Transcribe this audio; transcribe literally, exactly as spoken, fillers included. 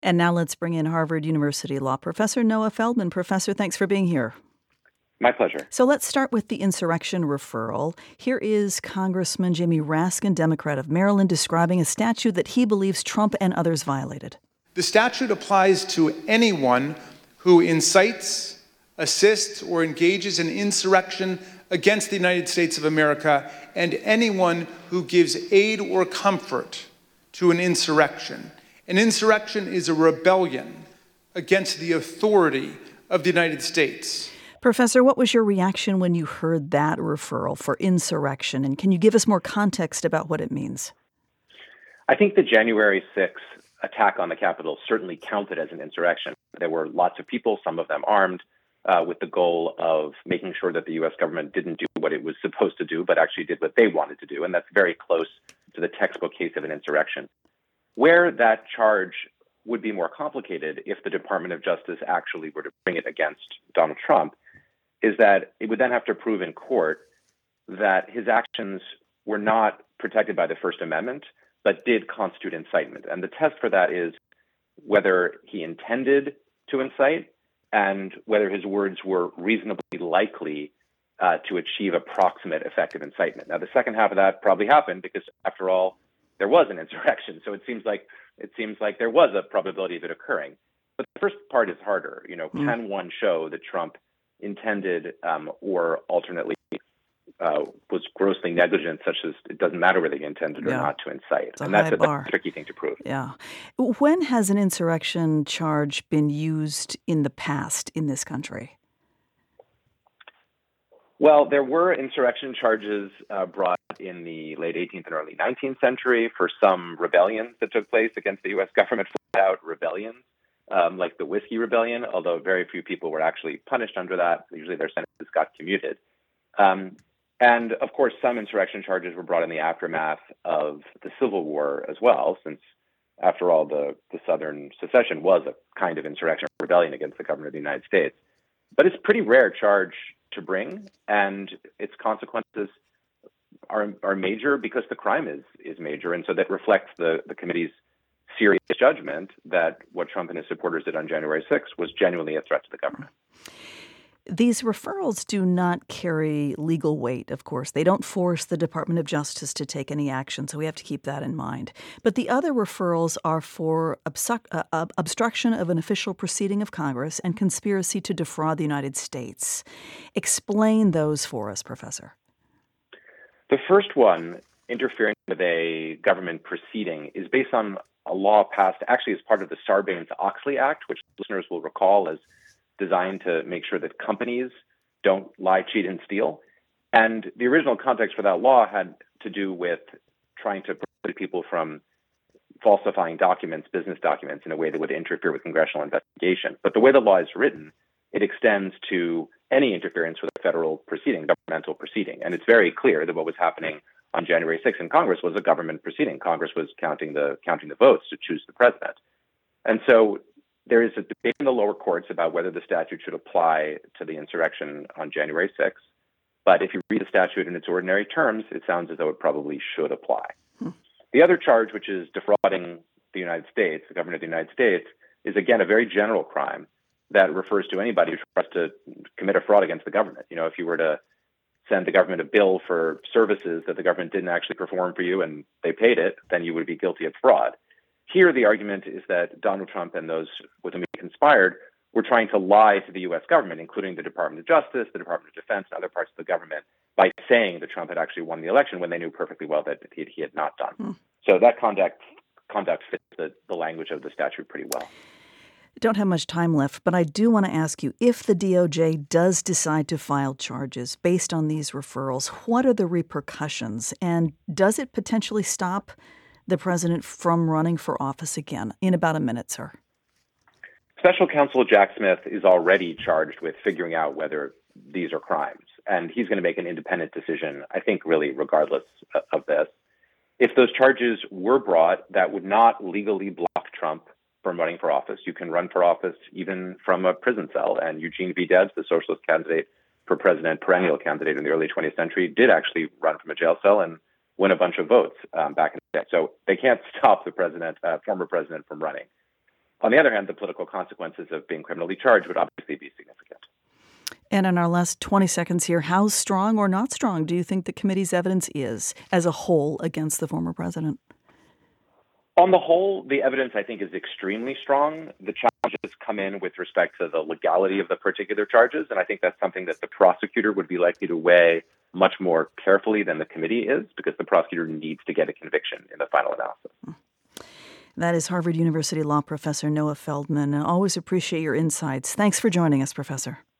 And now let's bring in Harvard University law professor Noah Feldman. Professor, thanks for being here. My pleasure. So let's start with the insurrection referral. Here is Congressman Jamie Raskin, Democrat of Maryland, describing a statute that he believes Trump and others violated. The statute applies to anyone who incites, assists, or engages in insurrection against the United States of America, and anyone who gives aid or comfort to an insurrection. An insurrection is a rebellion against the authority of the United States. Professor, what was your reaction when you heard that referral for insurrection? And can you give us more context about what it means? I think the January sixth attack on the Capitol certainly counted as an insurrection. There were lots of people, some of them armed, uh, with the goal of making sure that the U S government didn't do what it was supposed to do, but actually did what they wanted to do. And that's very close to the textbook case of an insurrection. Where that charge would be more complicated if the Department of Justice actually were to bring it against Donald Trump is that it would then have to prove in court that his actions were not protected by the First Amendment, but did constitute incitement. And the test for that is whether he intended to incite and whether his words were reasonably likely uh, to achieve approximate effective incitement. Now, the second half of that probably happened because, after all, there was an insurrection. So it seems like it seems like there was a probability of it occurring. But the first part is harder. You know, mm. can one show that Trump intended um, or alternately uh, was grossly negligent, such as it doesn't matter whether he intended yeah. or not to incite. It's a and that's high a, bar. that's a tricky thing to prove. Yeah. When has an insurrection charge been used in the past in this country? Well, there were insurrection charges uh, brought in the late eighteenth and early nineteenth century for some rebellions that took place against the U S government, flat-out rebellions. Um, like the Whiskey Rebellion, although very few people were actually punished under that. Usually their sentences got commuted. Um, and of course, some insurrection charges were brought in the aftermath of the Civil War as well, since after all, the, the Southern secession was a kind of insurrection or rebellion against the government of the United States. But it's a pretty rare charge to bring, and its consequences are, are major because the crime is, is major. And so that reflects the, the committee's serious judgment that what Trump and his supporters did on January sixth was genuinely a threat to the government. These referrals do not carry legal weight, of course. They don't force the Department of Justice to take any action, so we have to keep that in mind. But the other referrals are for obstruct, uh, obstruction of an official proceeding of Congress and conspiracy to defraud the United States. Explain those for us, Professor. The first one, interfering with a government proceeding, is based on a law passed actually as part of the Sarbanes-Oxley Act, which listeners will recall is designed to make sure that companies don't lie, cheat, and steal. And the original context for that law had to do with trying to prohibit people from falsifying documents, business documents, in a way that would interfere with congressional investigation. But the way the law is written, it extends to any interference with a federal proceeding, governmental proceeding. And it's very clear that what was happening on January sixth in Congress was a government proceeding. Congress was counting the counting the votes to choose the president. And so there is a debate in the lower courts about whether the statute should apply to the insurrection on January sixth. But if you read the statute in its ordinary terms, it sounds as though it probably should apply. Hmm. The other charge, which is defrauding the United States, the government of the United States, is again a very general crime that refers to anybody who tries to commit a fraud against the government. You know, if you were to send the government a bill for services that the government didn't actually perform for you and they paid it, then you would be guilty of fraud. Here, the argument is that Donald Trump and those with whom he conspired were trying to lie to the U S government, including the Department of Justice, the Department of Defense, and other parts of the government, by saying that Trump had actually won the election when they knew perfectly well that he, he had not done. Hmm. So that conduct, conduct fits the, the language of the statute pretty well. Don't have much time left, but I do want to ask you, if the D O J does decide to file charges based on these referrals, what are the repercussions? And does it potentially stop the president from running for office again? In about a minute, sir. Special counsel Jack Smith is already charged with figuring out whether these are crimes, and he's going to make an independent decision, I think, really regardless of this. If those charges were brought, that would not legally block Trump from running for office. You can run for office even from a prison cell. And Eugene V. Debs, the socialist candidate for president, perennial candidate in the early twentieth century, did actually run from a jail cell and win a bunch of votes um, back in the day. So they can't stop the president, uh, former president, from running. On the other hand, the political consequences of being criminally charged would obviously be significant. And in our last twenty seconds here, how strong or not strong do you think the committee's evidence is as a whole against the former president? On the whole, the evidence, I think, is extremely strong. The challenges come in with respect to the legality of the particular charges, and I think that's something that the prosecutor would be likely to weigh much more carefully than the committee is, because the prosecutor needs to get a conviction in the final analysis. That is Harvard University law professor Noah Feldman. I always appreciate your insights. Thanks for joining us, Professor.